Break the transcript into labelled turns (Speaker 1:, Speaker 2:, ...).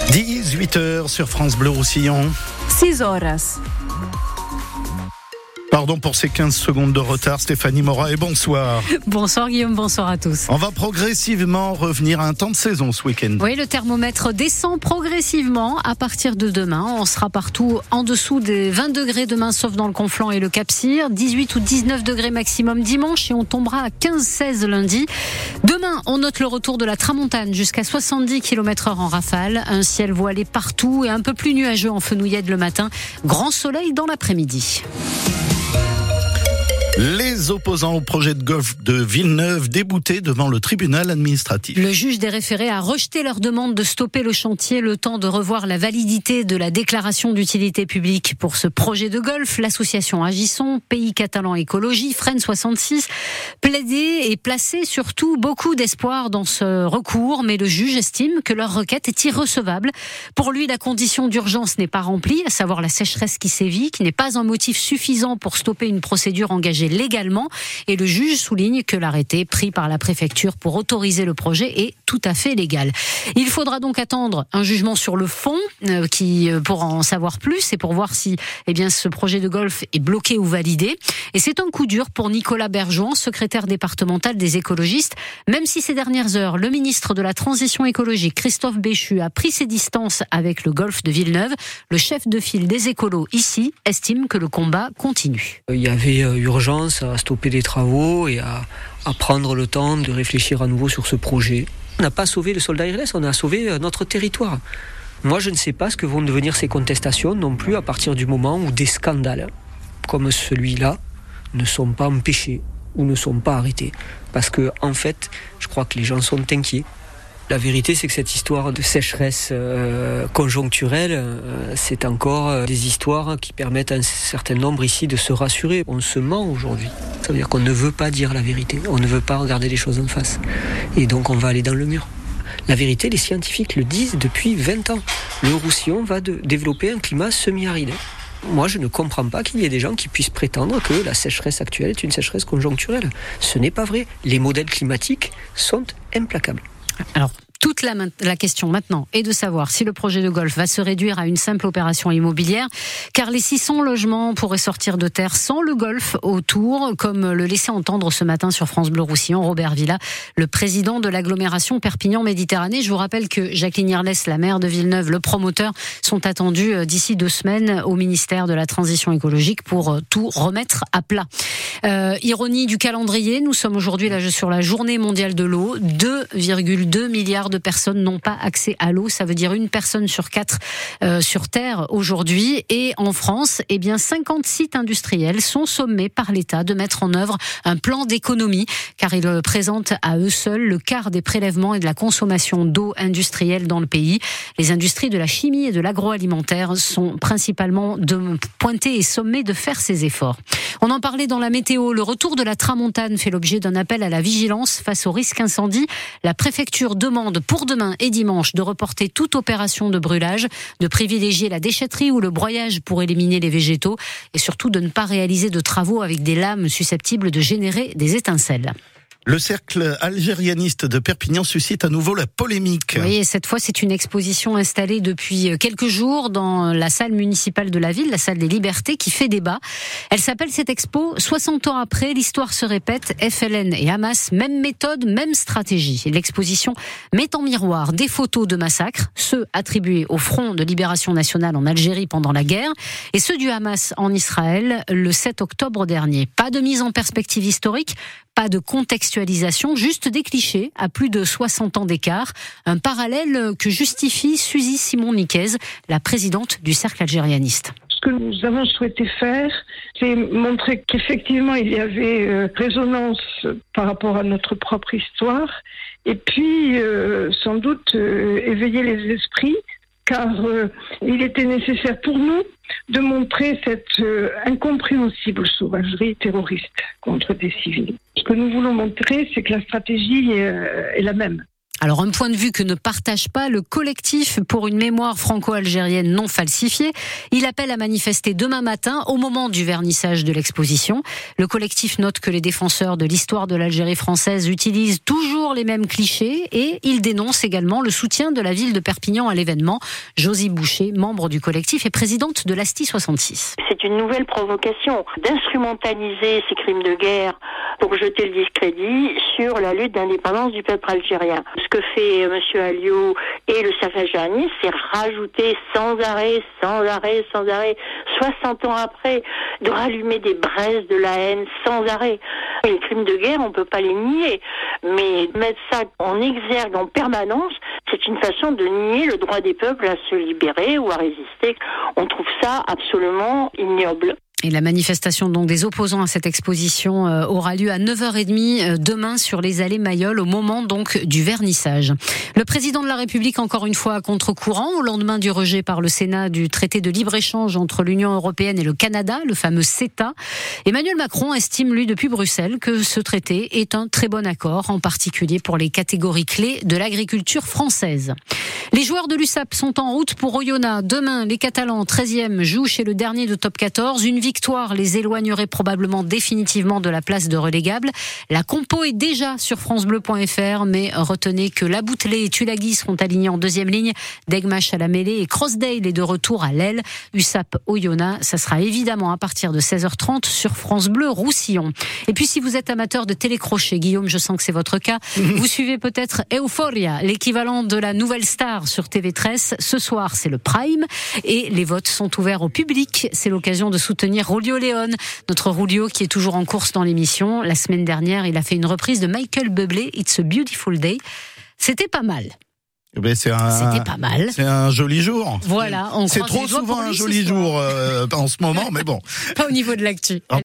Speaker 1: 18h sur France Bleu Roussillon.
Speaker 2: 6 horas.
Speaker 1: Pardon pour ces 15 secondes de retard, Stéphanie Morat, et bonsoir.
Speaker 2: Bonsoir Guillaume, bonsoir à tous.
Speaker 1: On va progressivement revenir à un temps de saison ce week-end.
Speaker 2: Oui, le thermomètre descend progressivement à partir de demain. On sera partout en dessous des 20 degrés demain, sauf dans le Conflent et le Cap-Cyr. 18 ou 19 degrés maximum dimanche et on tombera à 15-16 lundi. Demain, on note le retour de la tramontane jusqu'à 70 km/h en rafale. Un ciel voilé partout et un peu plus nuageux en fenouillade le matin. Grand soleil dans l'après-midi.
Speaker 1: Les opposants au projet de golf de Villeneuve déboutés devant le tribunal administratif.
Speaker 2: Le juge des référés a rejeté leur demande de stopper le chantier le temps de revoir la validité de la déclaration d'utilité publique pour ce projet de golf. L'association Agisson, Pays Catalan Écologie, Fresnes 66, plaidait et plaçait surtout beaucoup d'espoir dans ce recours, mais le juge estime que leur requête est irrecevable. Pour lui, la condition d'urgence n'est pas remplie, à savoir la sécheresse qui sévit, qui n'est pas un motif suffisant pour stopper une procédure engagée légalement, et le juge souligne que l'arrêté pris par la préfecture pour autoriser le projet est tout à fait légal. Il faudra donc attendre un jugement sur le fond pour en savoir plus et pour voir si ce projet de golf est bloqué ou validé. Et c'est un coup dur pour Nicolas Bergeon, secrétaire départemental des écologistes, même si ces dernières heures, le ministre de la Transition écologique, Christophe Béchu, a pris ses distances avec le golf de Villeneuve. Le chef de file des écolos ici estime que le combat continue.
Speaker 3: Il y avait urgence à stopper les travaux et à prendre le temps de réfléchir à nouveau sur ce projet. On n'a pas sauvé le soldat IRLS, on a sauvé notre territoire. Moi, je ne sais pas ce que vont devenir ces contestations non plus à partir du moment où des scandales comme celui-là ne sont pas empêchés ou ne sont pas arrêtés. Parce que, en fait, je crois que les gens sont inquiets. La vérité, c'est que cette histoire de sécheresse conjoncturelle, c'est encore des histoires qui permettent à un certain nombre ici de se rassurer. On se ment aujourd'hui. Ça veut dire qu'on ne veut pas dire la vérité. On ne veut pas regarder les choses en face. Et donc, on va aller dans le mur. La vérité, les scientifiques le disent depuis 20 ans. Le Roussillon va développer un climat semi-aride. Moi, je ne comprends pas qu'il y ait des gens qui puissent prétendre que la sécheresse actuelle est une sécheresse conjoncturelle. Ce n'est pas vrai. Les modèles climatiques sont implacables.
Speaker 2: Alors, toute la question maintenant est de savoir si le projet de golf va se réduire à une simple opération immobilière, car les 600 logements pourraient sortir de terre sans le golf autour, comme le laissait entendre ce matin sur France Bleu Roussillon Robert Villa, le président de l'agglomération Perpignan-Méditerranée. Je vous rappelle que Jacqueline Irlès, la maire de Villeneuve, le promoteur, sont attendus d'ici 2 semaines au ministère de la Transition écologique pour tout remettre à plat. Ironie du calendrier, nous sommes aujourd'hui sur la journée mondiale de l'eau. 2,2 milliards de personnes n'ont pas accès à l'eau. Ça veut dire 1 personne sur 4 sur Terre aujourd'hui. Et en France, 50 sites industriels sont sommés par l'État de mettre en œuvre un plan d'économie, car ils présentent à eux seuls le quart des prélèvements et de la consommation d'eau industrielle dans le pays. Les industries de la chimie et de l'agroalimentaire sont principalement pointées et sommées de faire ces efforts. On en parlait dans la météo. Le retour de la tramontane fait l'objet d'un appel à la vigilance face au risque incendie. La préfecture demande pour demain et dimanche de reporter toute opération de brûlage, de privilégier la déchetterie ou le broyage pour éliminer les végétaux et surtout de ne pas réaliser de travaux avec des lames susceptibles de générer des étincelles.
Speaker 1: Le cercle algérianiste de Perpignan suscite à nouveau la polémique.
Speaker 2: Oui, et cette fois, c'est une exposition installée depuis quelques jours dans la salle municipale de la ville, la salle des Libertés, qui fait débat. Elle s'appelle cette expo « 60 ans après, l'histoire se répète, FLN et Hamas, même méthode, même stratégie ». L'exposition met en miroir des photos de massacres, ceux attribués au Front de Libération Nationale en Algérie pendant la guerre, et ceux du Hamas en Israël le 7 octobre dernier. Pas de mise en perspective historique, pas de contextualisation, juste des clichés à plus de 60 ans d'écart. Un parallèle que justifie Suzy Simon-Niquez, la présidente du Cercle algérianiste.
Speaker 4: Ce que nous avons souhaité faire, c'est montrer qu'effectivement il y avait résonance par rapport à notre propre histoire et puis sans doute éveiller les esprits, car il était nécessaire pour nous de montrer cette incompréhensible sauvagerie terroriste contre des civils. Ce que nous voulons montrer, c'est que la stratégie est la même.
Speaker 2: Alors un point de vue que ne partage pas le collectif pour une mémoire franco-algérienne non falsifiée. Il appelle à manifester demain matin au moment du vernissage de l'exposition. Le collectif note que les défenseurs de l'histoire de l'Algérie française utilisent toujours les mêmes clichés et il dénonce également le soutien de la ville de Perpignan à l'événement. Josie Boucher, membre du collectif et présidente de l'ASTI 66.
Speaker 5: C'est une nouvelle provocation d'instrumentaliser ces crimes de guerre pour jeter le discrédit sur la lutte d'indépendance du peuple algérien. Ce que fait M. Alliot et le Safajani, c'est rajouter sans arrêt, 60 ans après, de rallumer des braises de la haine sans arrêt. Les crimes de guerre, on ne peut pas les nier, mais mettre ça en exergue en permanence, c'est une façon de nier le droit des peuples à se libérer ou à résister. On trouve ça absolument ignoble.
Speaker 2: Et la manifestation donc des opposants à cette exposition aura lieu à 9h30 demain sur les allées Mayol au moment donc du vernissage. Le président de la République encore une fois à contre-courant au lendemain du rejet par le Sénat du traité de libre-échange entre l'Union européenne et le Canada, le fameux CETA. Emmanuel Macron estime lui depuis Bruxelles que ce traité est un très bon accord, en particulier pour les catégories clés de l'agriculture française. Les joueurs de l'USAP sont en route pour Oyonnax. Demain, les Catalans, 13e, jouent chez le dernier de top 14. Une victoire les éloignerait probablement définitivement de la place de relégable. La compo est déjà sur francebleu.fr, mais retenez que Laboutelé et Tulagi seront alignés en deuxième ligne. Degmash à la mêlée et Crossdale est de retour à l'aile. USAP Oyonnax, ça sera évidemment à partir de 16h30 sur France Bleu Roussillon. Et puis si vous êtes amateur de télécrochet, Guillaume, je sens que c'est votre cas, vous suivez peut-être Euphoria, l'équivalent de la nouvelle star sur TV13. Ce soir, c'est le Prime et les votes sont ouverts au public. C'est l'occasion de soutenir Rulio Léon, notre Rulio qui est toujours en course dans l'émission. La semaine dernière, il a fait une reprise de Michael Bublé, It's a Beautiful Day. C'était pas mal.
Speaker 1: C'était
Speaker 2: pas mal.
Speaker 1: C'est un joli jour.
Speaker 2: Voilà,
Speaker 1: c'est trop souvent un joli jour en ce moment, mais bon.
Speaker 2: Pas au niveau de l'actu.